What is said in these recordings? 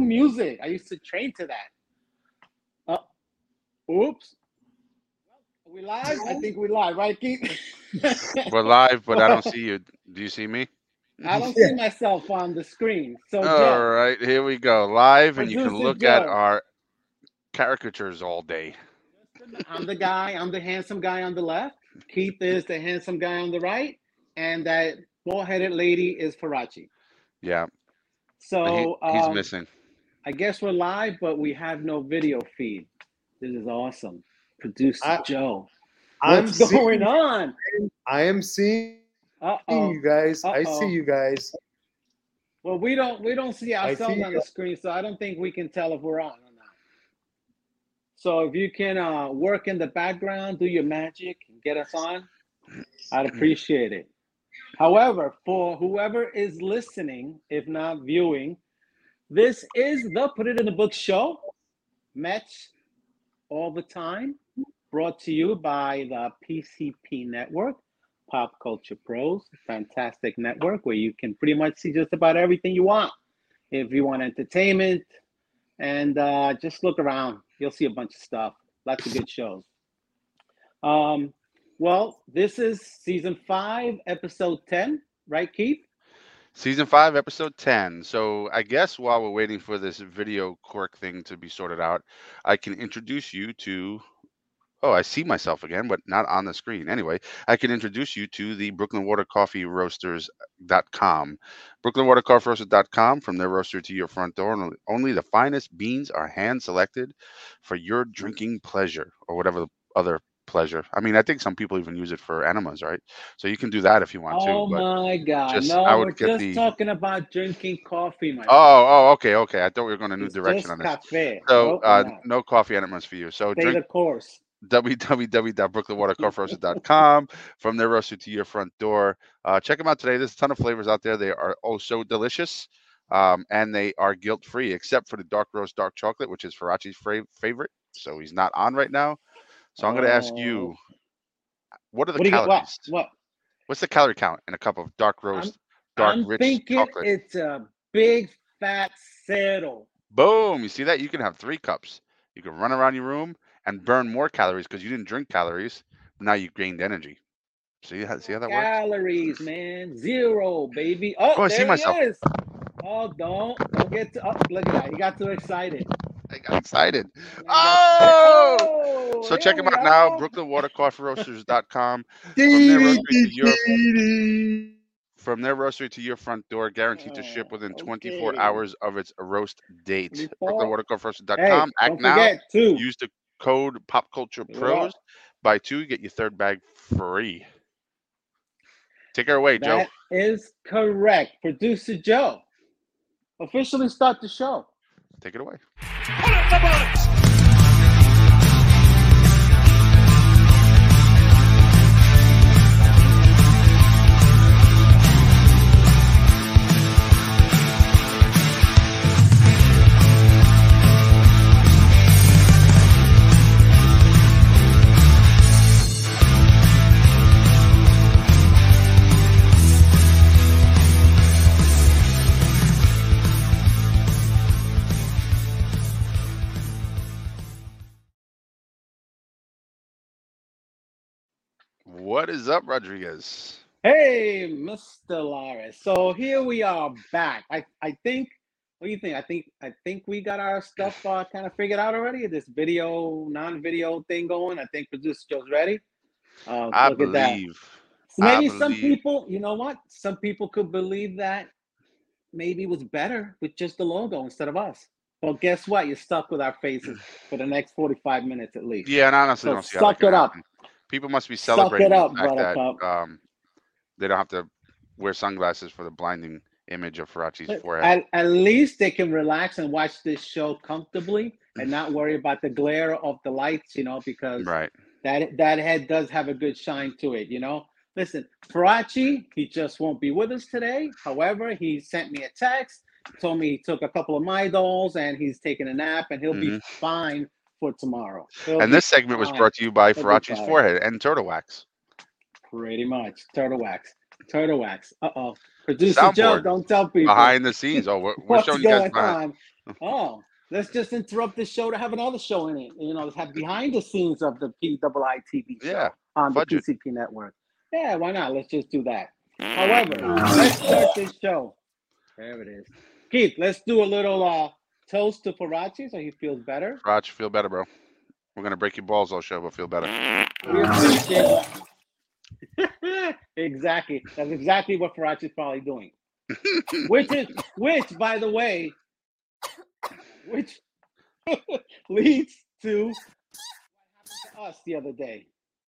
music. I used to train to that. Oops. Are we live? I think we're live, right, Keith? We're live, but I don't see you. Do you see me? I don't see myself on the screen. So, All Joe, right, here we go. Live, and you can producer look at Joe. our caricatures all day. I'm the guy. I'm the handsome guy on the left. Keith is the handsome guy on the right, and that bald-headed lady is Farachi. Yeah, So he's missing. I guess we're live, but we have no video feed. This is awesome. Producer Joe, what's going on? I am seeing you guys. I see you guys. Well, we don't see ourselves on the screen, so I don't think we can tell if we're on or not. So if you can work in the background, do your magic, and get us on, I'd appreciate it. However, for whoever is listening, if not viewing, this is the Put It in the Book show, Mets all the time, brought to you by the PCP Network, Pop Culture Pros, fantastic network where you can pretty much see just about everything you want. If you want entertainment, and just look around, you'll see a bunch of stuff, lots of good shows. Well, this is season 5, episode 10, right, Keith? Season 5, episode 10. So I guess while we're waiting for this video quirk thing to be sorted out, I can introduce you to... Oh, I see myself again, but not on the screen. Anyway, I can introduce you to the Brooklyn Water Coffee Roasters.com. BrooklynWaterCoffeeRoasters.com, from their roaster to your front door. Only the finest beans are hand-selected for your drinking pleasure, or whatever other pleasure. I mean, I think some people even use it for enemas, right? So you can do that if you want to. Oh my God! Just, no, we're just talking about drinking coffee, my friend. Okay. I thought we were going a new direction on this. Cafe. So no coffee enemas for you. So stay the course. www.brooklynwatercoffeeroasters.com, from their roaster to your front door. Check them out today. There's a ton of flavors out there. They are oh so delicious, and they are guilt-free, except for the dark roast dark chocolate, which is Farachi's favorite. So he's not on right now. So I'm going to ask you, what are the calories? What's the calorie count in a cup of dark roast, rich chocolate? It's a big fat settle. Boom! You see that? You can have 3 cups. You can run around your room and burn more calories because you didn't drink calories. But now you gained energy. See how that works? Calories, man. 0, baby. Oh, I see myself. He is. Oh, don't get to. Oh, look at that. You got too excited. I got excited. Oh! So check them out now, BrooklynWaterCoffeeRoasters.com. From their roastery to your front door, guaranteed to ship within 24 hours of its roast date. BrooklynWaterCoffeeRoasters.com. Act now. Use the code PopCulturePros. Buy 2, get your 3rd bag free. Take her away, Joe. That is correct. Producer Joe, officially start the show. Take it away. Pull up the bullets. What is up, Rodriguez? Hey, Mr. Laris. So here we are back. I think. What do you think? I think we got our stuff kind of figured out already. This video, non-video thing going. I think producer Joe's ready. I look believe. At that. So maybe some people, you know what? Some people could believe that maybe it was better with just the logo instead of us. Well, guess what? You're stuck with our faces for the next 45 minutes at least. Yeah, and honestly, don't see how suck it up. People must be celebrating the fact that they don't have to wear sunglasses for the blinding image of Farachi's forehead. At least they can relax and watch this show comfortably and not worry about the glare of the lights, because that head does have a good shine to it, Listen, Farachi, he just won't be with us today. However, he sent me a text, told me he took a couple of my dolls and he's taking a nap and he'll be fine for tomorrow. And this segment was brought to you by Farachi's forehead and turtle wax. Pretty much. Turtle wax. Producer Joe, don't tell people. Behind the scenes. Oh, we're showing you guys behind. Oh, let's just interrupt the show to have another show in it. Let's have behind the scenes of the PIITV show Yeah, on the fudge it. PCP network. Yeah, why not? Let's just do that. However, let's start this show. There it is. Keith, let's do a little toast to Faraci so he feels better. Faraci, feel better, bro. We're going to break your balls all show, but feel better. We appreciate Exactly. That's exactly what Faraci's probably doing. which, by the way, which leads to what happened to us the other day.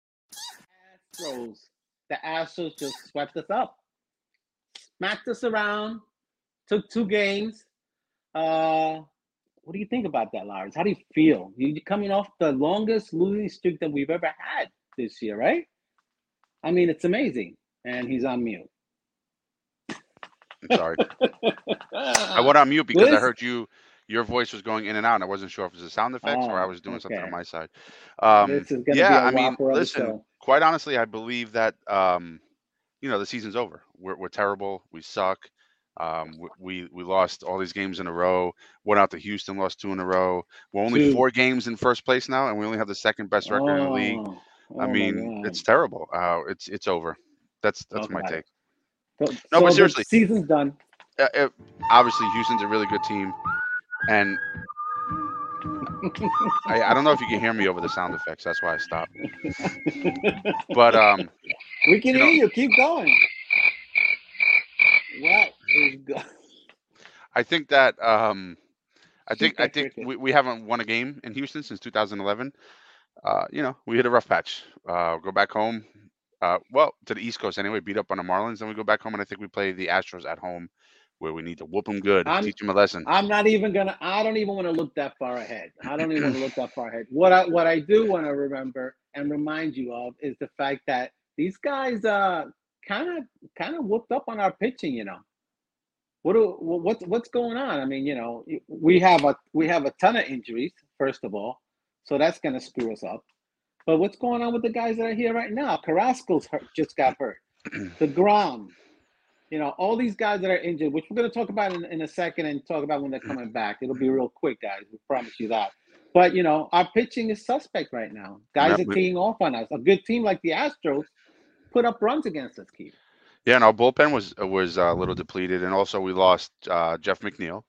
The Astros just swept us up, smacked us around, took 2 games. What do you think about that, Lars? How do you feel? You're coming off the longest losing streak that we've ever had this year, right? I mean, it's amazing. And he's on mute. I'm sorry. I went on mute because I heard your voice was going in and out, and I wasn't sure if it was the sound effects or I was doing something on my side. This is yeah, I mean, listen, quite honestly, I believe that, the season's over. We're terrible. We suck. We lost all these games in a row. Went out to Houston, lost 2 in a row. We're only 4 games in first place now, and we only have the second best record in the league. I mean, it's terrible. It's over. That's my take. No, but seriously, the season's done. Obviously, Houston's a really good team, and I don't know if you can hear me over the sound effects. That's why I stopped. But we can hear you. Keep going. What is going? I think that I think we haven't won a game in Houston since 2011. We hit a rough patch. Go back home. Well, to the East Coast anyway, beat up on the Marlins. Then we go back home, and I think we play the Astros at home, where we need to whoop them good, teach them a lesson. I don't even want to look that far ahead. What I do want to remember and remind you of is the fact that these guys kind of whooped up on our pitching. What's going on? I mean, we have a ton of injuries, first of all, so that's going to screw us up. But what's going on with the guys that are here right now? Carrasco's just got hurt. DeGrom, all these guys that are injured, which we're going to talk about in a second and talk about when they're coming back. It'll be real quick, guys. We promise you that. But, our pitching is suspect right now. Guys are teeing off on us. A good team like the Astros put up runs against us, Keith. Yeah, and our bullpen was a little depleted, and also we lost Jeff McNeil.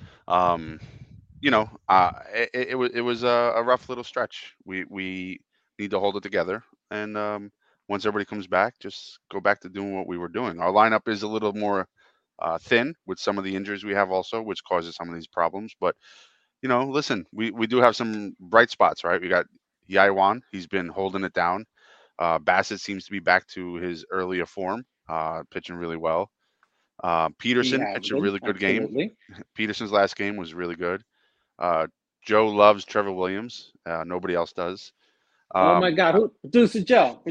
It was a rough little stretch. We need to hold it together, and once everybody comes back, just go back to doing what we were doing. Our lineup is a little more thin with some of the injuries we have also, which causes some of these problems. But listen, we do have some bright spots, right? We got Yaiwan. He's been holding it down. Bassett seems to be back to his earlier form, pitching really well. Peterson pitched a really good game. Peterson's last game was really good. Joe loves Trevor Williams. Nobody else does. Oh my God! Producer Joe.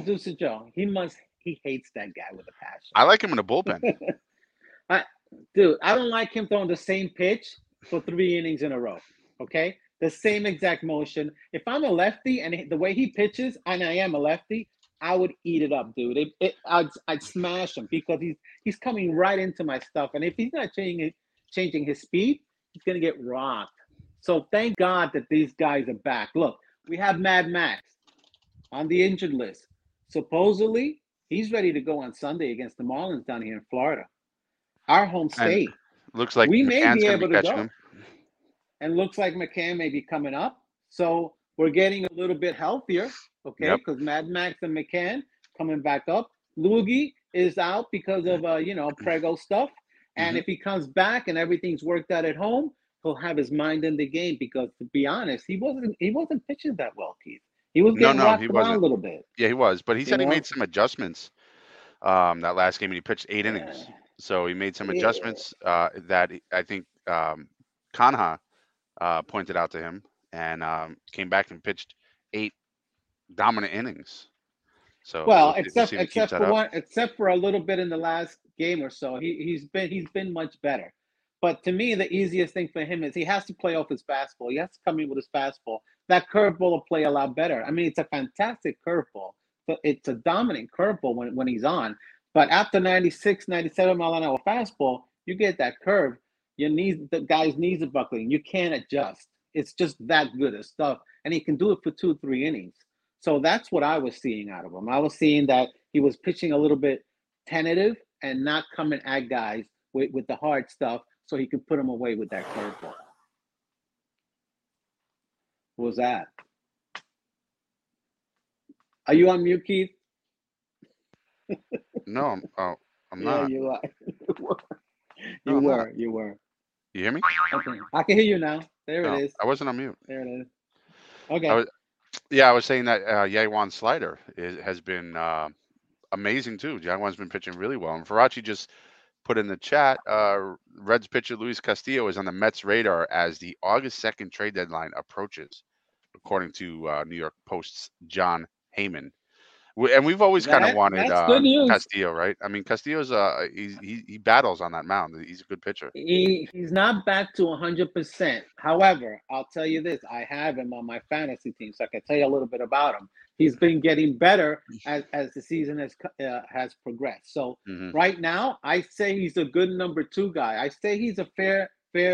He hates that guy with a passion. I like him in the bullpen. I don't like him throwing the same pitch for 3 innings in a row. Okay, the same exact motion. If I'm a lefty and the way he pitches, and I am a lefty, I would eat it up, dude. I'd smash him because he's coming right into my stuff, and if he's not changing his speed, he's gonna get rocked. So thank God that these guys are back. Look, we have Mad Max on the injured list. Supposedly, he's ready to go on Sunday against the Marlins down here in Florida, our home state. And looks like we may be able to go. Him. And looks like McCann may be coming up. So we're getting a little bit healthier, okay? Because Mad Max and McCann coming back up. Lugie is out because of Prego stuff. And if he comes back and everything's worked out at home, he'll have his mind in the game. Because to be honest, he wasn't pitching that well, Keith. He was getting rocked around a little bit. Yeah, he was. But he said he made some adjustments that last game, and he pitched 8 innings. So he made some adjustments that I think Kanha pointed out to him, and came back and pitched 8 dominant innings. So except for a little bit in the last game or so, he's been much better. But to me, the easiest thing for him is he has to play off his fastball. He has to come in with his fastball. That curveball will play a lot better. I mean, it's a fantastic curveball. It's a dominant curveball when he's on. But after 96, 97 mile an hour fastball, you get that curve. the guy's knees are buckling. You can't adjust. It's just that good of stuff, and he can do it for 2-3 innings. So that's what I was seeing out of him. I was seeing that he was pitching a little bit tentative and not coming at guys with the hard stuff, so he could put them away with that curveball. What was that? Are you on mute, Keith? No, I'm not. Yeah, you are. You were. You hear me? Okay. I can hear you now. There it is. I wasn't on mute. There it is. Okay. I was saying that Yaiwan slider has been amazing too. Yaiwan's been pitching really well. And Farachi just put in the chat, Reds pitcher Luis Castillo is on the Mets' radar as the August 2nd trade deadline approaches, according to New York Post's John Heyman. And we've always kind of wanted Castillo, right? I mean, Castillo's he battles on that mound. He's a good pitcher. He's not back to 100%. However, I'll tell you this: I have him on my fantasy team, so I can tell you a little bit about him. He's been getting better as the season has progressed. So right now, I say he's a good number 2 guy. I say he's a fair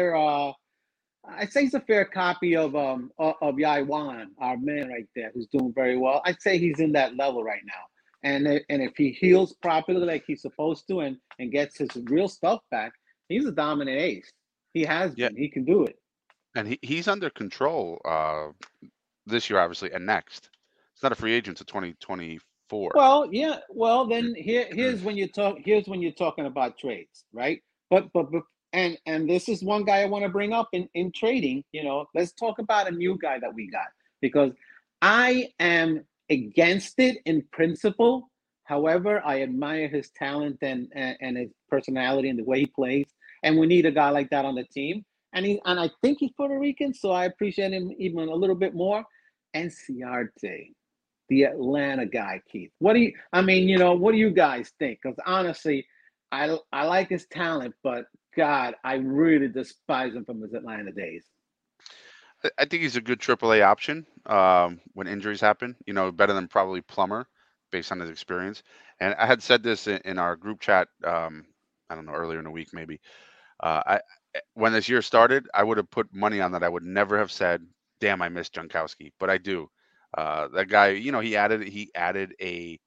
copy of Yaiwan, our man right there, who's doing very well. I'd say he's in that level right now. And if he heals properly like he's supposed to and gets his real stuff back, he's a dominant ace. He has been. He can do it. And he's under control this year, obviously, and next. It's not a free agent to 2024. Well, yeah. Well, then here's when you're talking about trades, right? But And this is one guy I want to bring up in trading. Let's talk about a new guy that we got, because I am against it in principle. However, I admire his talent and his personality and the way he plays. And we need a guy like that on the team. And I think he's Puerto Rican, so I appreciate him even a little bit more. Inciarte, the Atlanta guy, Keith. What do you guys think? Because honestly, I like his talent, but God, I really despise him from his Atlanta days. I think he's a good AAA option when injuries happen. Better than probably Plummer, based on his experience. And I had said this in our group chat. I don't know, earlier in the week maybe. When this year started, I would have put money on that. I would never have said, "Damn, I miss Jankowski," but I do. That guy, he added a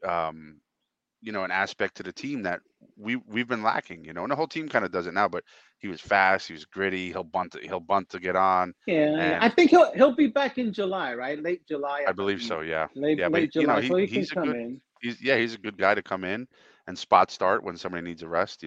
an aspect to the team that we've been lacking, and the whole team kind of does it now. But he was fast, he was gritty. He'll bunt to get on. Yeah, I think he'll be back in July, right? Late July. I believe so. Yeah. Late July. So he's a good guy to come in and spot start when somebody needs a rest.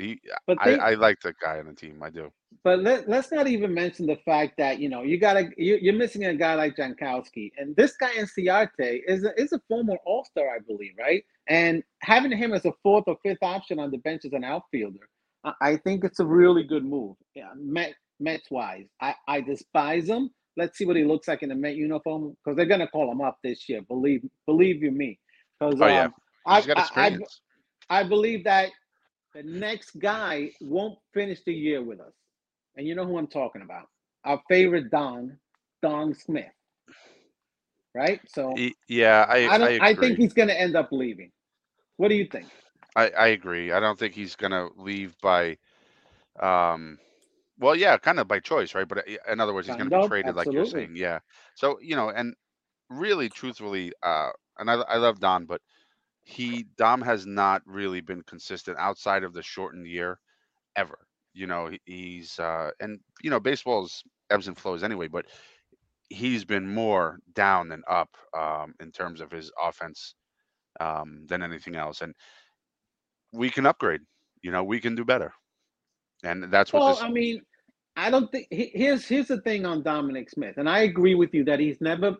I like that guy on the team. I do. But let's not even mention the fact that you're missing a guy like Jankowski, and this guy Inciarte is a former All-Star, I believe, right? And having him as a 4th or 5th option on the bench as an outfielder, I think it's a really good move. Yeah, Mets wise, I despise him. Let's see what he looks like in the Met uniform, because they're gonna call him up this year. Believe you me. Because he's got experience. I believe that the next guy won't finish the year with us. And you know who I'm talking about. Our favorite Don Smith. Right? So yeah, I think he's going to end up leaving. What do you think? I agree. I don't think he's going to leave by kind of by choice, right? But in other words, he's going to be traded, like you're saying. Yeah. So, and really truthfully, and I love Don, but Dom has not really been consistent outside of the shortened year ever. He's and baseball's ebbs and flows anyway, but he's been more down than up in terms of his offense than anything else. And we can upgrade. We can do better. And that's what. I mean, I don't think here's the thing on Dominic Smith, and I agree with you that he's never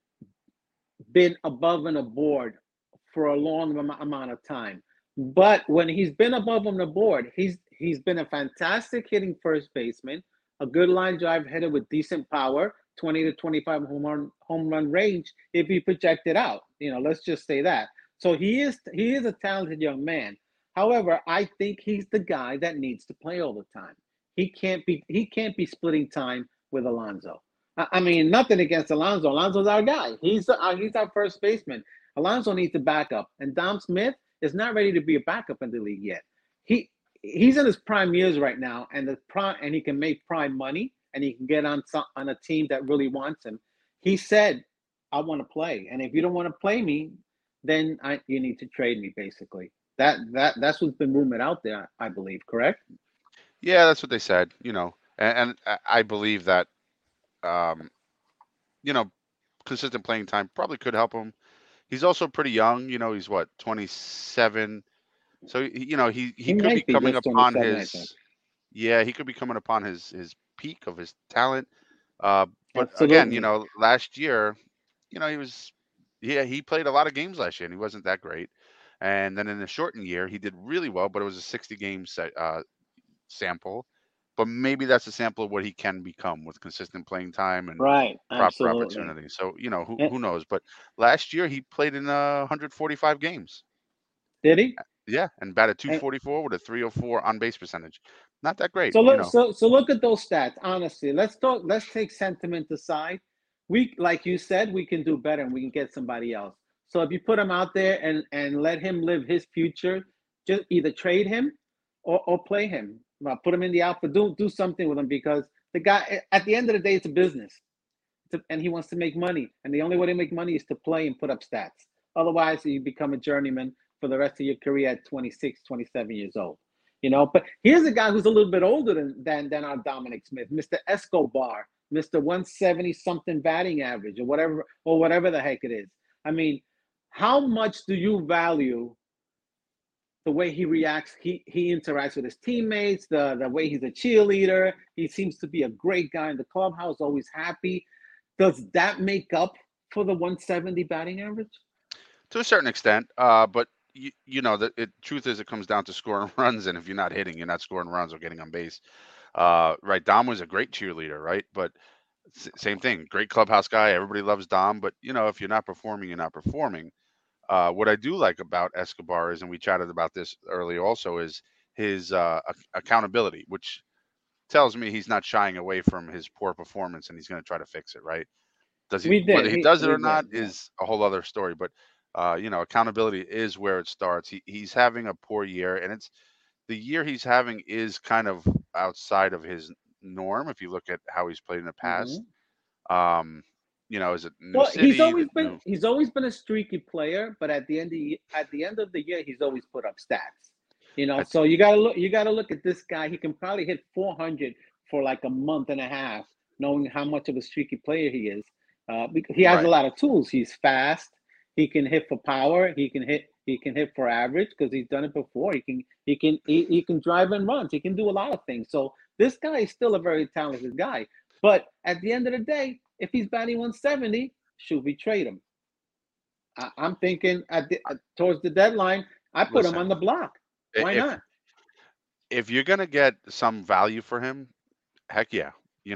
been above and aboard for a long amount of time. But when he's been above on the board, he's been a fantastic hitting first baseman, a good line drive hitter with decent power, 20 to 25 home run range if he projected out. Let's just say that. So he is a talented young man. However, I think he's the guy that needs to play all the time. He can't be splitting time with Alonso. I mean, nothing against Alonso. Alonso's our guy. He's our first baseman. Alonso needs a backup, and Dom Smith is not ready to be a backup in the league yet. he's in his prime years right now, and he can make prime money, and he can get on a team that really wants him. He said, "I want to play, and if you don't want to play me, then you need to trade me." Basically, that's what's been rumored out there, I believe. Correct? Yeah, that's what they said. And I believe that you know consistent playing time probably could help him. He's also pretty young. He's what, 27. So he could be might be coming just upon 27, I think. he could be coming upon his peak of his talent. But again, Absolutely. last year, he played a lot of games last year and he wasn't that great. And then in the shortened year, he did really well, but it was a 60 game sample. But maybe that's a sample of what he can become with consistent playing time and Right. proper Absolutely. opportunity. So And who knows? But last year he played in 145 games. did he? Yeah, and batted And 244 with a 304 on base percentage. Not that great, so look at those stats. Honestly, let's take sentiment aside. We, like you said, we can do better and we can get somebody else. So if you put him out there and let him live his future, just either trade him or play him. Put him in the outfield. Do something with him, because the guy, at the end of the day, it's a business. And he wants to make money. And the only way to make money is to play and put up stats. Otherwise, you become a journeyman for the rest of your career at 26, 27 years old. But here's a guy who's a little bit older than our Dominic Smith, Mr. Escobar, Mr. 170 something batting average, or whatever the heck it is. I mean, how much do you value the way he reacts? He interacts with his teammates, the way he's a cheerleader. He seems to be a great guy in the clubhouse, always happy. Does that make up for the 170 batting average? To a certain extent, but the truth is it comes down to scoring runs, and if you're not hitting, you're not scoring runs or getting on base. Right, Dom was a great cheerleader, right? But same thing, great clubhouse guy. Everybody loves Dom, but if you're not performing, you're not performing. What I do like about Escobar is, and we chatted about this earlier also, is his accountability, which tells me he's not shying away from his poor performance and he's going to try to fix it, right? Whether he does it or not is a whole other story. But accountability is where it starts. He's having a poor year, and the year he's having is kind of outside of his norm if you look at how he's played in the past. Is it new city? He's always been a streaky player, but at the end of the year, he's always put up stats. So you gotta look at this guy. He can probably hit 400 for like a month and a half, knowing how much of a streaky player he is. He has a lot of tools. He's fast. He can hit for power. He can hit for average because he's done it before. He can drive and runs. He can do a lot of things. So this guy is still a very talented guy. But at the end of the day, if he's batting 170, should we trade him? I'm thinking towards the deadline, I put him on the block. Why not? If you're gonna get some value for him, heck yeah,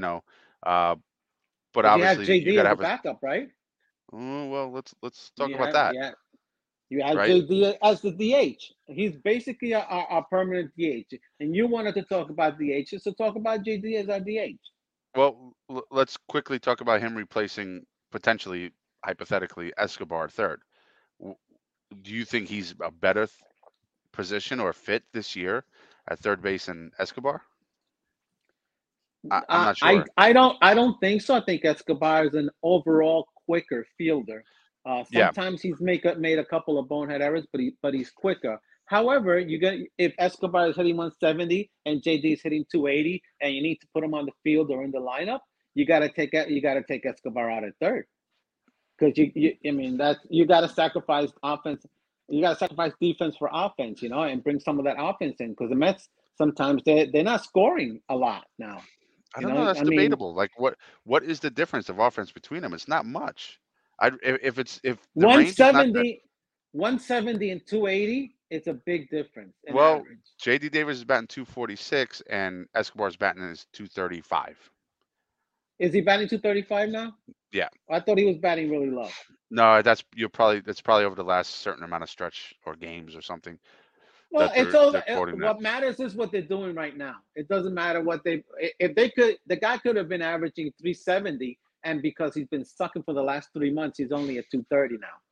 but obviously you gotta have JD as a backup, right? Well, let's talk about that. Yeah, you have JD as the DH. He's basically our permanent DH, and you wanted to talk about DH, so talk about JD as our DH. Well, let's quickly talk about him replacing, potentially, hypothetically, Escobar third. Do you think he's a better position or fit this year at third base than Escobar? I'm not sure. I don't think so. I think Escobar is an overall quicker fielder. Sometimes he's made a couple of bonehead errors, but he's quicker. However, if Escobar is hitting 170 and JD is hitting 280, and you need to put him on the field or in the lineup, you got to take Escobar out at third, because you got to sacrifice offense. You got to sacrifice defense for offense, and bring some of that offense in, because the Mets sometimes they're not scoring a lot now. I don't know. That's debatable. Like, what is the difference of offense between them? It's not much. If the 170, 170 and 280, it's a big difference. Well, average. JD Davis is batting 246 and Escobar's batting is 235. Is he batting 235 now? Yeah. I thought he was batting really low. No, that's probably over the last certain amount of stretch or games or something. Well, what matters is what they're doing right now. It doesn't matter the guy could have been averaging 370, and because he's been sucking for the last 3 months, he's only at 230 now.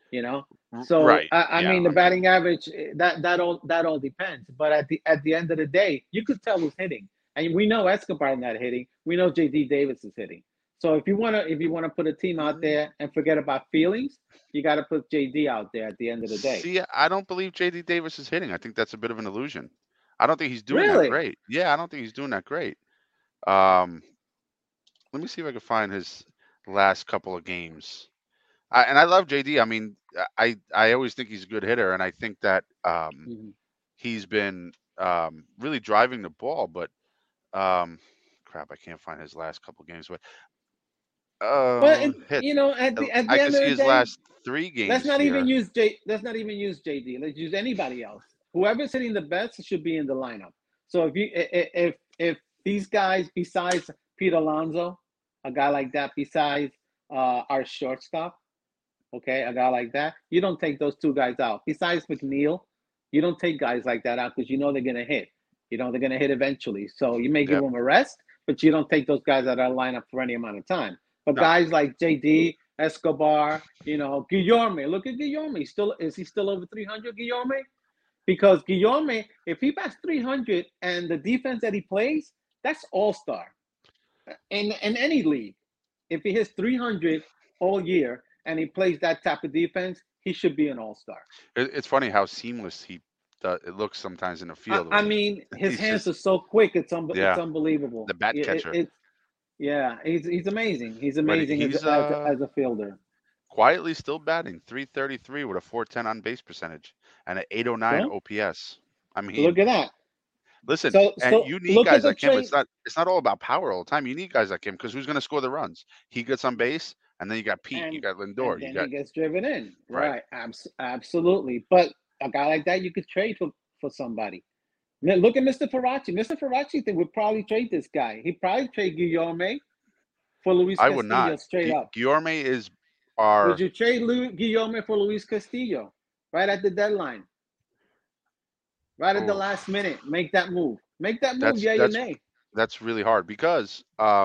you know. So Right. I Yeah. mean, the batting average that all depends. But at the end of the day, you could tell who's hitting, and we know Escobar not hitting. We know J.D. Davis is hitting. So if you wanna put a team out there and forget about feelings, you got to put J.D. out there at the end of the day. See, I don't believe J.D. Davis is hitting. I think that's a bit of an illusion. I don't think he's doing that Really? great. Yeah, I don't think he's doing that great. Um, let me see if I can find his last couple of games. And I love JD. I mean, I always think he's a good hitter, and I think that Mhm. he's been really driving the ball. But crap, I can't find his last couple of games. But Well, hit. at the I can end of see the his day, last three let's games not even here. use Let's not even use JD. Let's use anybody else. Whoever's hitting the best should be in the lineup. So if these guys, besides Pete Alonso, a guy like that, besides our shortstop, okay, a guy like that, you don't take those two guys out. Besides McNeil, you don't take guys like that out because you know they're gonna hit. You know they're gonna hit eventually. So you may give Yep. them a rest, but you don't take those guys out of the lineup for any amount of time. But No. guys like JD, Escobar, Guillorme. Look at Guillorme. Is he still over 300, Guillorme? Because Guillorme, if he bats 300 and the defense that he plays, that's all-star in any league. If he hits 300 all year and he plays that type of defense, he should be an all-star. It's funny how seamless it looks sometimes in the field I when mean, his he's hands just are so quick; it's yeah unbelievable. the bat catcher. It's yeah, he's amazing. He's But amazing he's as a fielder. quietly still batting 333 with a 410 on base percentage and an 809 So OPS. I mean, look at that. listen, and So you need look at guys the like him. trade. It's not all about power all the time. You need guys like him because who's going to score the runs? He gets on base, and then you got Pete, you and got Lindor, and you then got he gets driven in. right. Right, absolutely. But a guy like that, you could trade for somebody. Look at Mr. Faraci. Mr. Faraci would probably trade this guy. He'd probably trade Guillorme for Luis I would not. Castillo straight up. Guillorme is Would our you trade Guillorme for Luis Castillo right at the deadline? Right at the oh, last minute, make that move. Make that move, that's yeah or that's nay. that's really hard because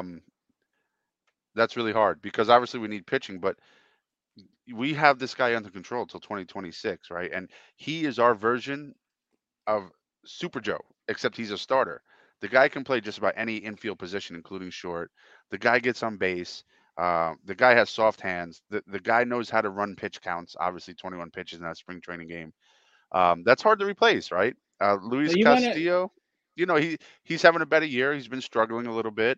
obviously we need pitching, but we have this guy under control till 2026, right? And he is our version of Super Joe, except he's a starter. The guy can play just about any infield position, including short. The guy gets on base. The guy has soft hands. The guy knows how to run pitch counts. Obviously, 21 pitches in that spring training game. That's hard to replace, right? So Luis you want to? Castillo, he's having a better year. He's been struggling a little bit.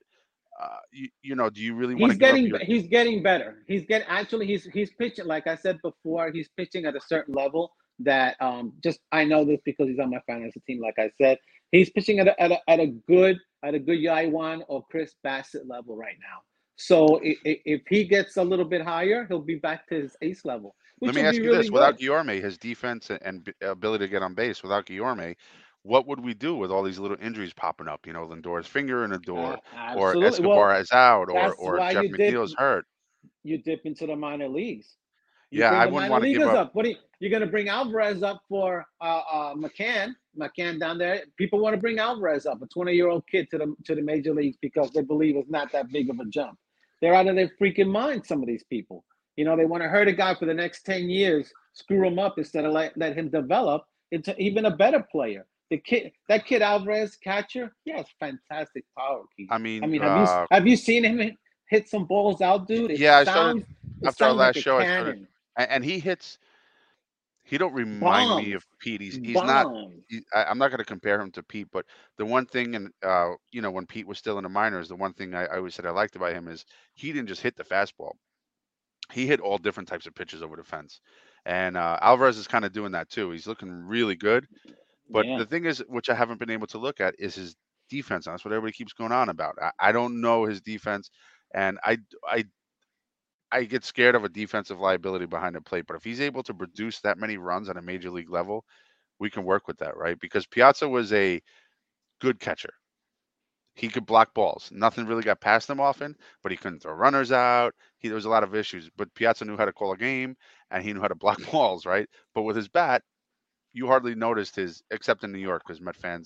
Do you really want to give up your? He's getting better. He's pitching, like I said before, he's pitching at a certain level that just I know this because he's on my fantasy team. Like I said, he's pitching at a good Yaiwan or Chris Bassett level right now. So if he gets a little bit higher, he'll be back to his ace level, Let which me will be ask you really this: without good. Guillorme, his defense and ability to get on base, without Guillorme, what would we do with all these little injuries popping up? Lindor's finger in the door, or Absolutely. Well, Escobar is out, that's or why Jeff McNeil's hurt. you dip into the minor leagues. You Yeah, bring I the wouldn't minor want to give leaguers up. up. You're going to bring Alvarez up for McCann? McCann down there. People want to bring Alvarez up, a 20-year-old kid to the major leagues because they believe it's not that big of a jump. They're out of their freaking mind. Some of these people, they want to hurt a guy for the next 10 years, screw him up instead of let him develop into even a better player. That kid Alvarez, catcher, he has fantastic power, Keith. I I mean, mean, have you seen him hit some balls out, dude? yeah, I started It after our sounds like last a show. I started, cannon. and he hits. He don't remind me Bombs, of Pete. He's not. bombs. I'm not going to compare him to Pete, but the one thing, and when Pete was still in the minors, the one thing I always said I liked about him is he didn't just hit the fastball. He hit all different types of pitches over the fence, and Alvarez is kind of doing that too. He's looking really good. But Yeah. the thing is, which I haven't been able to look at, is his defense. And that's what everybody keeps going on about. I don't know his defense, and I get scared of a defensive liability behind the plate. But if he's able to produce that many runs on a major league level, we can work with that, right? Because Piazza was a good catcher. He could block balls. Nothing really got past him often, but he couldn't throw runners out. There was a lot of issues. But Piazza knew how to call a game, and he knew how to block balls, right? But with his bat, you hardly noticed except in New York, because Met fans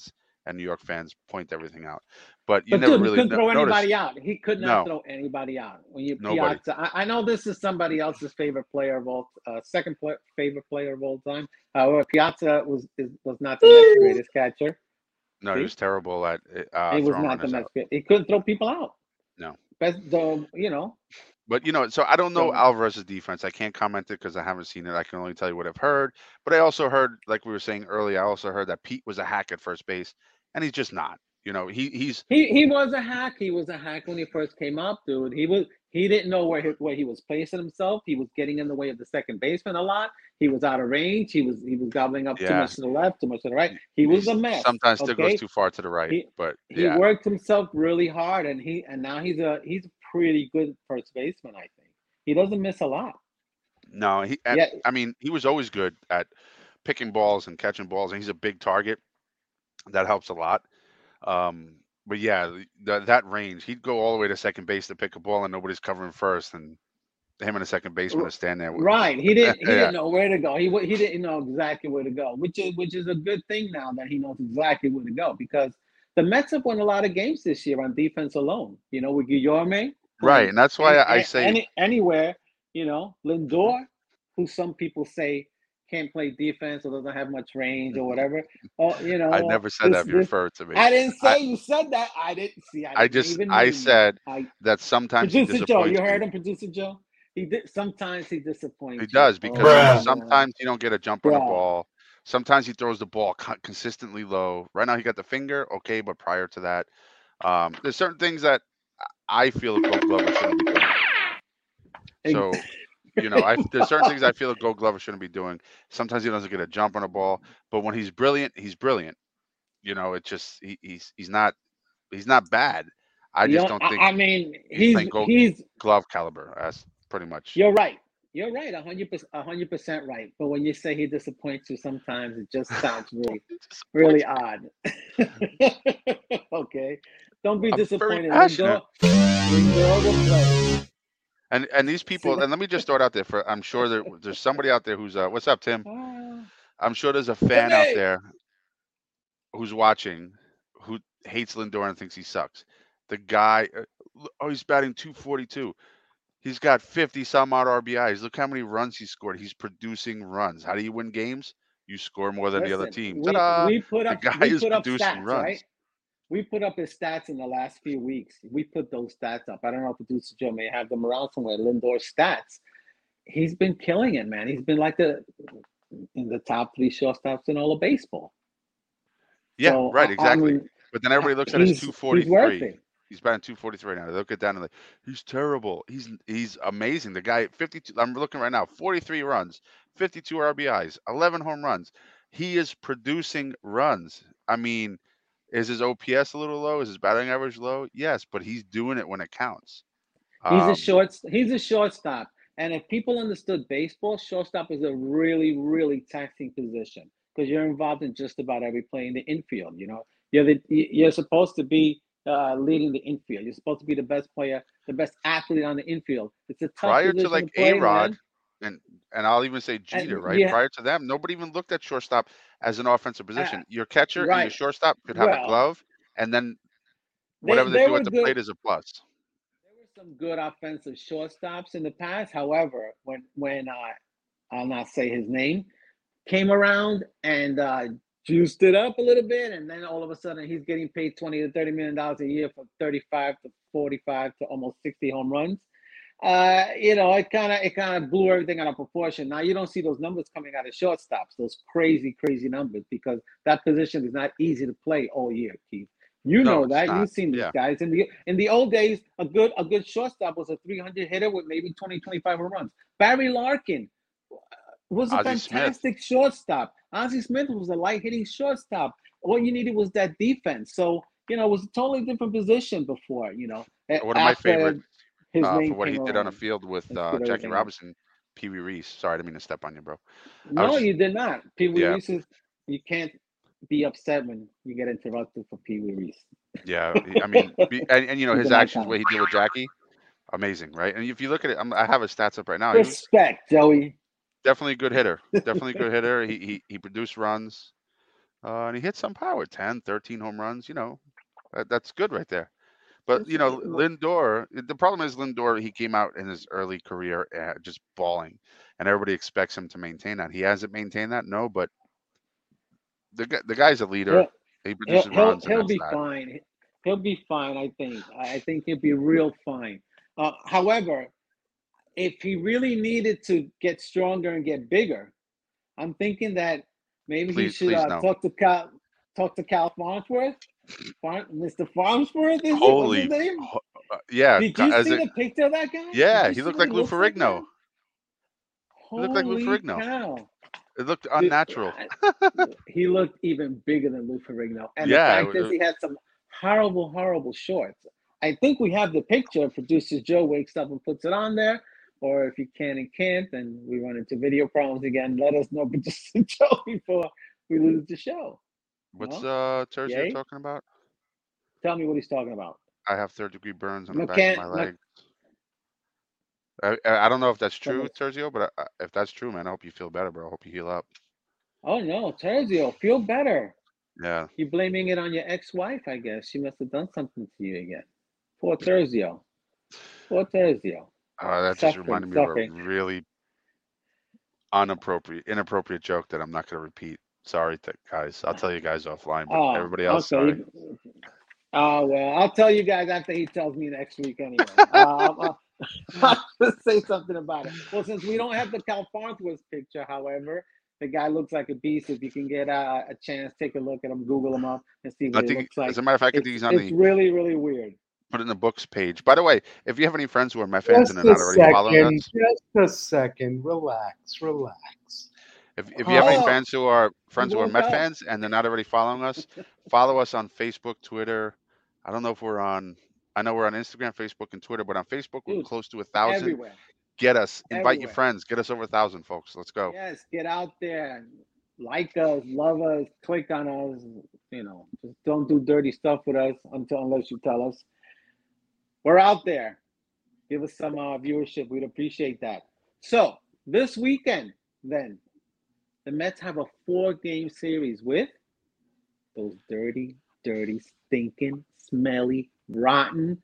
and New York fans point everything out. But you But never dude, he really couldn't throw notice. anybody out. He could not No, throw anybody out. When you nobody. Piazza, I know this is somebody else's favorite player of all, favorite player of all time. However, Piazza was not the Mets' greatest catcher. No, he was terrible at He was throwing not the runners Mets. out. He couldn't throw people out. No. Best, you know. But so I don't know So Alvarez's defense. I can't comment it because I haven't seen it. I can only tell you what I've heard. But I also heard, like we were saying earlier, I also heard that Pete was a hack at first base, and he's just not. He was a hack. He was a hack when he first came up, dude. He didn't know where he was placing himself. He was getting in the way of the second baseman a lot. He was out of range. He was gobbling up too much to the left, too much to the right. He was a mess. Sometimes still goes too far to the right. He worked himself really hard, and now he's a pretty good first baseman. I think he doesn't miss a lot. No, I mean, he was always good at picking balls and catching balls, and he's a big target. That helps a lot. But yeah, that range, he'd go all the way to second base to pick a ball, and nobody's covering first, and him and the second baseman are standing there. Right, he didn't know where to go. He didn't know exactly where to go, which is a good thing now that he knows exactly where to go, because the Mets have won a lot of games this year on defense alone. With Guillorme. Right, and that's why I say anywhere. Lindor, who some people say can't play defense or doesn't have much range or whatever. I never said that. You referred to me. I didn't say you said that. I didn't see. I said that sometimes Producer Joe, you heard him, Producer Joe. He did. Sometimes he disappoints. He does, because sometimes you don't get a jump on the ball. Sometimes he throws the ball consistently low. Right now he got the finger, okay, but prior to that, there's certain things that I feel a Gold Glover shouldn't be doing. So, there's certain things I feel a Gold Glover shouldn't be doing. Sometimes he doesn't get a jump on a ball, but when he's brilliant, he's brilliant. It's just he's not bad. I just don't think. I mean, he's glove caliber. That's pretty much. You're right. 100% right. But when you say he disappoints you, sometimes it just sounds really odd. Okay, don't be disappointed. Lindor will play. And these people, and let me just throw it out there I'm sure there's somebody out there who's what's up, Tim? I'm sure there's a fan out there who's watching who hates Lindor and thinks he sucks. The guy, he's batting .242. He's got 50 some odd RBIs. Look how many runs he scored. He's producing runs. How do you win games? You score more than the other team. We put up producing stats, runs. right? We put up his stats in the last few weeks. We put those stats up. I don't know if Producer Joe may have them around somewhere. Lindor's stats. He's been killing it, man. He's been like in the top 3 shortstops in all of baseball. Yeah, so, right, exactly. But then everybody looks at his 243. He's batting .243 now. They look at that and he's terrible. He's amazing. The guy 52. I'm looking right now. 43 runs, 52 RBIs, 11 home runs. He is producing runs. I mean, is his OPS a little low? Is his batting average low? Yes, but he's doing it when it counts. He's a shortstop. And if people understood baseball, shortstop is a really, really taxing position because you're involved in just about every play in the infield. You're supposed to be leading the infield. You're supposed to be the best player, the best athlete on the infield. It's a tough prior position to like to play, A-Rod, and I'll even say Jeter, right? Yeah. Prior to them, nobody even looked at shortstop as an offensive position. Your catcher and your shortstop could have a glove, and then whatever they do at the plate is a plus. There were some good offensive shortstops in the past. However, when I'll not say his name, came around and juiced it up a little bit, and then all of a sudden he's getting paid $20 to $30 million a year for 35 to 45 to almost 60 home runs. It kind of blew everything out of proportion. Now you don't see those numbers coming out of shortstops, those crazy numbers, because that position is not easy to play all year, Keith. Know that. You've seen these guys. In the old days, a good shortstop was a 300 hitter with maybe 20, 25 home runs. Barry Larkin was a fantastic shortstop. Ozzie Smith was a light-hitting shortstop. All you needed was that defense. So, it was a totally different position before, One of my favorite for what he did on the field with Jackie Robinson, Pee Wee Reese. Sorry, I didn't mean to step on you, bro. No, you did not. Pee Wee Reese you can't be upset when you get interrupted for Pee Wee Reese. Yeah, I mean, and his actions, what he did with Jackie, amazing, right? And if you look at it, I have his stats up right now. Respect, Joey. Definitely a good hitter. Definitely a good hitter. He produced runs. And he hit some power, 10, 13 home runs. That's good right there. But Lindor, the problem is Lindor. He came out in his early career just balling, and everybody expects him to maintain that. He hasn't maintained that, no. But the guy's a leader. He produces runs, and He'll that's be that. fine. He'll be fine. I think he'll be real fine. However, if he really needed to get stronger and get bigger, I'm thinking that maybe he should no. talk to Cal Farnsworth. Mr. Farnsworth, is it? What's Holy, his name? yeah. Did you see the picture of that guy? Yeah, he looked like Lou Ferrigno. He looked like Lou Ferrigno. Cow. It looked unnatural. He looked even bigger than Lou Ferrigno. And the fact is, he had some horrible, horrible shorts. I think we have the picture. Producer Joe wakes up and puts it on there. Or if you can and can't, and we run into video problems again, let us know, Producer Joe, before we lose the show. What's Terzio talking about? Tell me what he's talking about. I have third-degree burns on the back of my leg. I don't know if that's true, Terzio, but if that's true, man, I hope you feel better, bro. I hope you heal up. Oh, no, Terzio, feel better. Yeah. You're blaming it on your ex-wife, I guess. She must have done something to you again. Poor Terzio. Poor Terzio. That just reminded me of a really inappropriate joke that I'm not going to repeat. Sorry, guys. I'll tell you guys offline, but everybody else, sorry. Well, I'll tell you guys after he tells me next week anyway. I'll just say something about it. Well, since we don't have the Cal Farnsworth picture, however, the guy looks like a beast. If you can get a chance, take a look at him, Google him up, and see what he looks like. As a matter of fact, it's really, really weird. Put it in the books page. By the way, if you have any friends who are Met fans and they're not already following us, just a second, relax. If you have any fans who are friends who are Met fans and they're not already following us, follow us on Facebook, Twitter. I don't know if we're on. I know we're on Instagram, Facebook, and Twitter, but on Facebook we're close to 1,000. Everywhere. Get us, invite your friends, get us over 1,000, folks. Let's go. Yes, get out there, like us, love us, click on us. Just don't do dirty stuff with us unless you tell us. We're out there. Give us some viewership. We'd appreciate that. So this weekend, then, the Mets have a 4-game series with those dirty, stinking, smelly, rotten,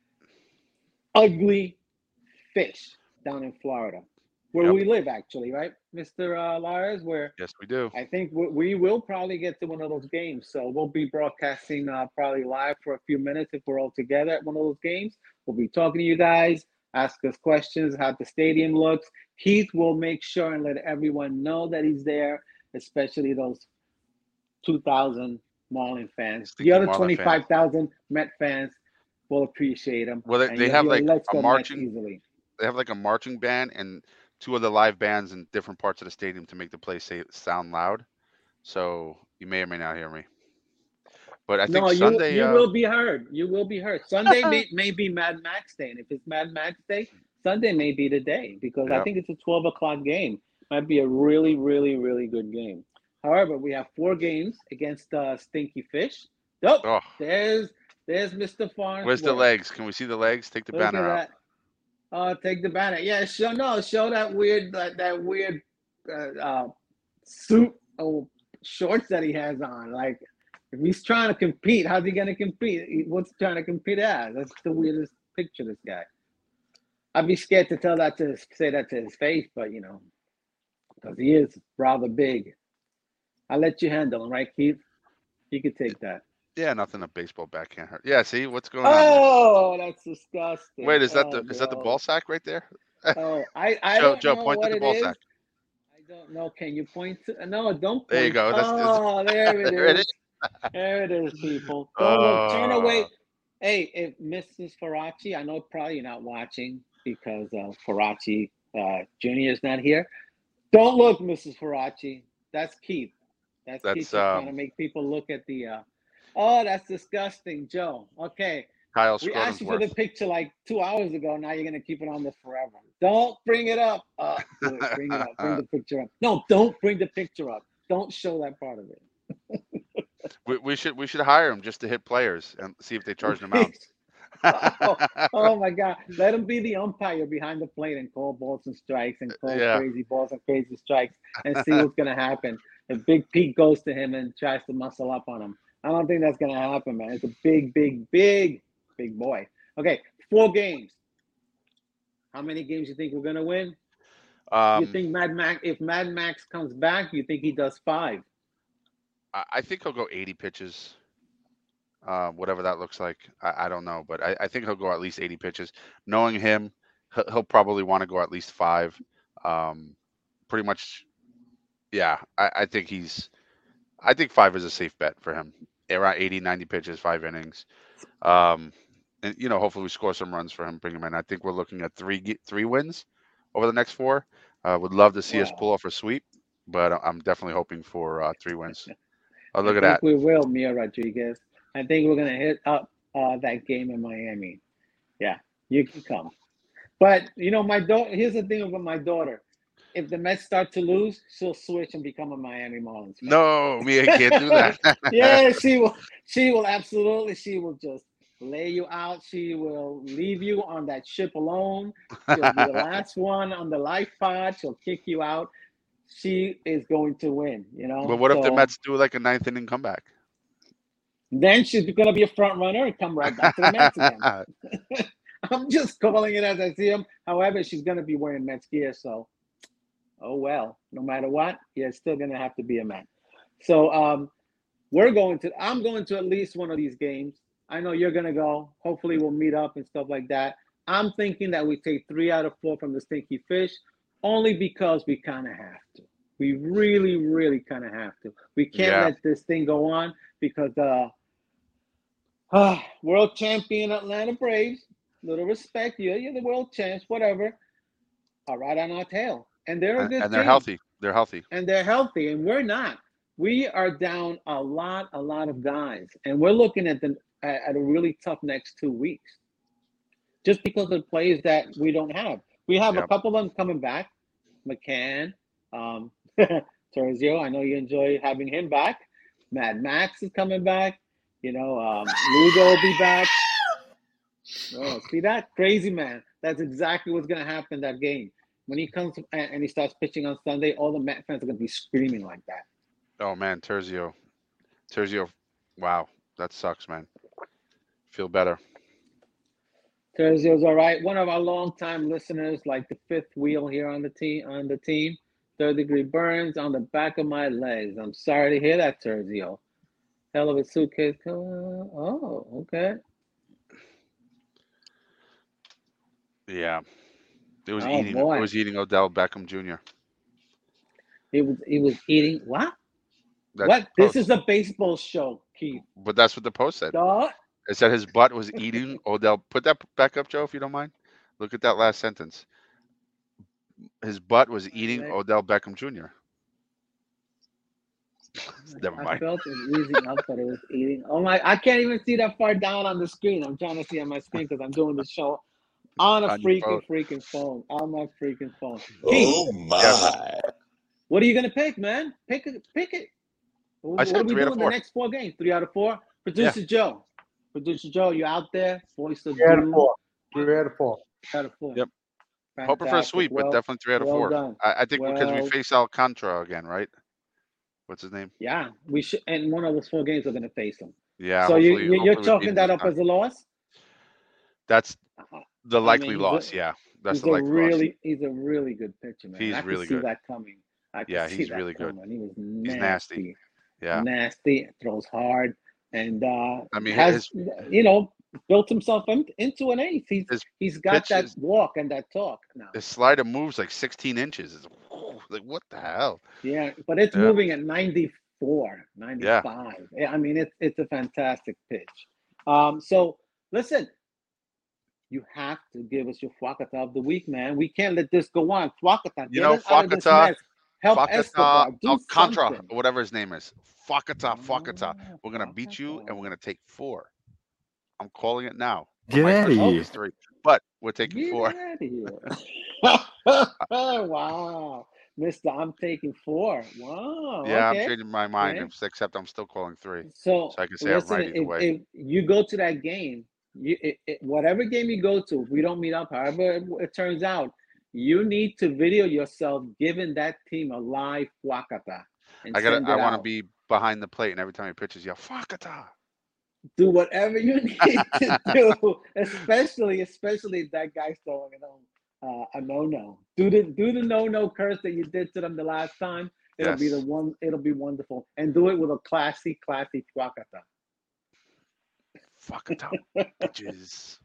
ugly fish down in Florida, where we live, actually, right, Mr. Lars? Yes, we do. I think we will probably get to one of those games. So we'll be broadcasting probably live for a few minutes if we're all together at one of those games. We'll be talking to you guys, ask us questions, how the stadium looks. Keith will make sure and let everyone know that he's there, especially those 2,000 Marlin fans. The other 25,000 Met fans will appreciate him. Well, they have like a marching. They have like a marching band and 2 other live bands in different parts of the stadium to make the place sound loud. So you may or may not hear me. But I think Sunday you will be heard. You will be heard. Sunday may be Mad Max Day, and if it's Mad Max Day, Sunday may be the day because I think it's a 12 o'clock game. Might be a really, really, really good game. However, we have 4 games against Stinky Fish. Oh, there's Mr. Farnsworth. Where's the legs? Can we see the legs? Take the banner out. Take the banner. Yeah, show that weird suit or shorts that he has on. Like, if he's trying to compete, how's he gonna compete? What's he trying to compete as? That's the weirdest picture of this guy. I'd be scared to say that to his face, but because he is rather big. I'll let you handle him, right, Keith? You could take that. Yeah, nothing a baseball bat can't hurt. Yeah, see what's going on? Oh, that's disgusting. Wait, is that the ball sack right there? Oh, I don't know point what to the ball sack. I don't know. Can you point to? No, don't point. There you go. There it is. There it is, people. Don't look. Turn away. Hey, if Mrs. Faraci, I know probably you're not watching because Faraci Jr. is not here. Don't look, Mrs. Faraci. That's Keith. That's Keith trying to make people look at the. Oh, that's disgusting, Joe. Okay. Kyle we asked you for the picture like 2 hours ago. Now you're going to keep it on there forever. Don't bring it up. Bring it up. Bring the picture up. No, don't bring the picture up. Don't show that part of it. we should hire him just to hit players and see if they charge them out. Oh my God. Let him be the umpire behind the plate and call balls and strikes and call crazy balls and crazy strikes and see what's going to happen. if Big Pete goes to him and tries to muscle up on him. I don't think that's gonna happen, man. It's a big boy. Okay, 4 games. How many games you think we're gonna win? You think Mad Max? If Mad Max comes back, you think he does 5? I think he'll go 80 pitches. Whatever that looks like, I don't know, but I think he'll go at least 80 pitches. Knowing him, he'll probably want to go at least 5. Pretty much, yeah. I think 5 is a safe bet for him. Around 80, 90 pitches, 5 innings. And hopefully we score some runs for him, bring him in. I think we're looking at 3 wins over the next 4. Would love to see us pull off a sweep, but I'm definitely hoping for 3 wins. Oh, look at that. We will, Mia Rodriguez. I think we're gonna hit up that game in Miami. Yeah, you can come. But my daughter. Here's the thing about my daughter: if the Mets start to lose, she'll switch and become a Miami Marlins fan. No, Mia can't do that. Yeah, she will. She will absolutely. She will just lay you out. She will leave you on that ship alone. She'll be the last one on the life pod. She'll kick you out. She is going to win. But what if the Mets do like a 9th inning comeback? Then she's going to be a front runner and come right back to the Mets again. I'm just calling it as I see them. However, she's going to be wearing Mets gear, so oh well. No matter what, you're still going to have to be a Met. So I'm going to at least one of these games. I know you're going to go. Hopefully we'll meet up and stuff like that. I'm thinking that we take 3 out of 4 from the Stinky Fish, only because we kind of have to. We really, really kind of have to. We can't let this thing go on because world champion Atlanta Braves, little respect, you're the world champs, whatever, are right on our tail. And they're a good team. And they're healthy. And they're healthy, and we're not. We are down a lot of guys, and we're looking at a really tough next 2 weeks, just because of the players that we don't have. We have a couple of them coming back, McCann, Terzio. I know you enjoy having him back. Mad Max is coming back. Lugo will be back. Oh, see that? Crazy man. That's exactly what's going to happen in that game. When he comes and he starts pitching on Sunday, all the Met fans are going to be screaming like that. Oh, man, Terzio. Wow, that sucks, man. Feel better. Terzio's all right. One of our longtime listeners, like the 5th wheel here on the team. 3rd-degree burns on the back of my legs. I'm sorry to hear that, Terzio. Hell of a suitcase. Oh, okay. Yeah. It was eating Odell Beckham Jr. He was eating what? What? This is a baseball show, Keith. But that's what the post said. It said his butt was eating Odell. Put that back up, Joe, if you don't mind. Look at that last sentence. His butt was eating Odell Beckham Jr. Never mind. I felt it was easing up, but it was eating. Oh my! I can't even see that far down on the screen. I'm trying to see on my screen because I'm doing the show on a freaking phone. On my freaking phone. Oh my! What are you gonna pick, man? Pick it. What are we doing the next 4 games? 3 out of 4. Producer Joe, you out there? Voice of 3 out of 4. 3 out of 4. 3 out of 4. Yep. Fantastic. Hoping for a sweep, but definitely 3 out of 4. Done. I think because we face Alcantara again, right? What's his name? Yeah, we should. And one of those 4 games we're going to face them. Yeah. So you're chalking that up as a loss? That's the likely loss. Yeah, that's the likely loss. He's a really good pitcher, man. He's really good. I could see that coming. He's really good. He was nasty. He's nasty. Yeah. Nasty. Throws hard, and I mean, has built himself into an ace. He's got that walk and that talk now. His slider moves like 16 inches. It's like, what the hell? Yeah, but it's moving at 94, 95. Yeah. I mean, it's a fantastic pitch. So listen, you have to give us your Fuacata of the week, man. We can't let this go on. Fuacata. Fuacata. Help Escobar. Alcantara, or whatever his name is. Fuacata. We're going to beat you, and we're going to take 4. I'm calling it now. Get out of here. 3, but we're taking 4. Get out of here. Wow. Mister, I'm taking 4. Wow. Yeah, okay. I'm changing my mind, except I'm still calling 3. So I can say I'm right either way. If you go to that game, whatever game you go to, if we don't meet up, however it turns out, you need to video yourself giving that team a live Fuacata. and I want to be behind the plate, and every time he pitches, yell "Fakata." Do whatever you need to do, especially if that guy's throwing a no. Do the no curse that you did to them the last time. It'll be the one. It'll be wonderful, and do it with a classy Fakata. Fakata, bitches.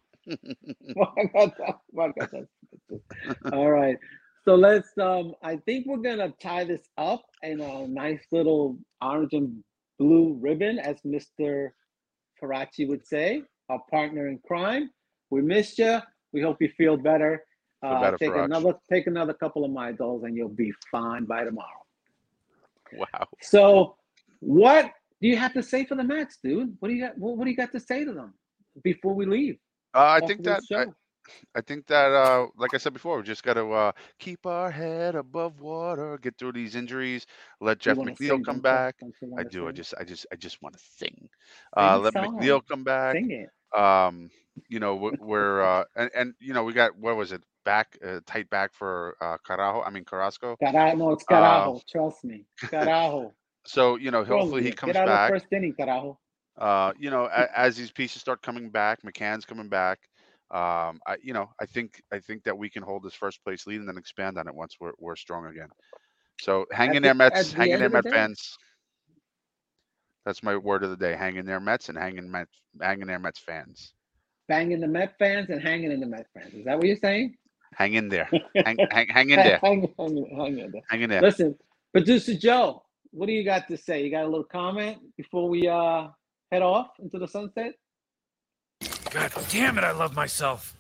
All right. So let's I think we're gonna tie this up in a nice little orange and blue ribbon, as Mr. Faraci would say, our partner in crime. We missed you. We hope you feel better. Take another couple of Midol and you'll be fine by tomorrow. Wow. So what do you have to say for the Mets, dude? What do you got to say to them before we leave? I think that, like I said before, we just got to keep our head above water, get through these injuries, let Jeff McNeil come back. I do. I just want to sing. Let McNeil come back. Sing it. You know, we're and you know, we got, what was it? Tight back for Carrasco. No, it's Carajo. Trust me, Carajo. So, you know, hopefully he comes back. Get out of the first inning, Carajo. You know, as these pieces start coming back, McCann's coming back. I think that we can hold this first place lead and then expand on it once we're strong again. So hang in there, Mets. Hang in there, Met fans. That's my word of the day. Hang in there, Mets, and hang in there, Mets fans. Bang in the Met fans and hanging in the Met fans. Is that what you're saying? Hang in there. Hang in there. Hang in there. Hang in there. Listen, Producer Joe, what do you got to say? You got a little comment before we head off into the sunset? God damn it, I love myself.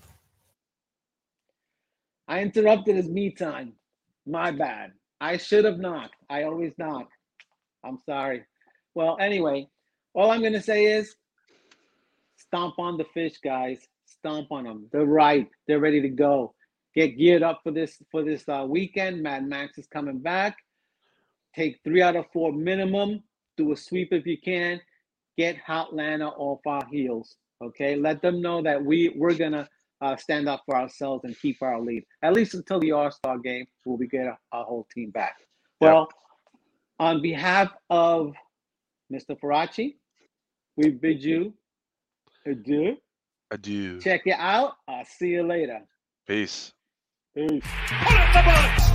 I interrupted his me time. My bad. I should have knocked. I always knock. I'm sorry. Well, anyway, all I'm going to say is stomp on the fish, guys. Stomp on them. They're right. They're ready to go. Get geared up for this weekend. Mad Max is coming back. Take 3 out of 4 minimum. Do a sweep if you can. Get Hotlanta off our heels. Okay, let them know that we're gonna stand up for ourselves and keep our lead, at least until the All-Star game, where we get our whole team back. Well, on behalf of Mr. Faraci, we bid you adieu. Adieu. Check it out. I'll see you later. Peace. Peace. Put up the bullets!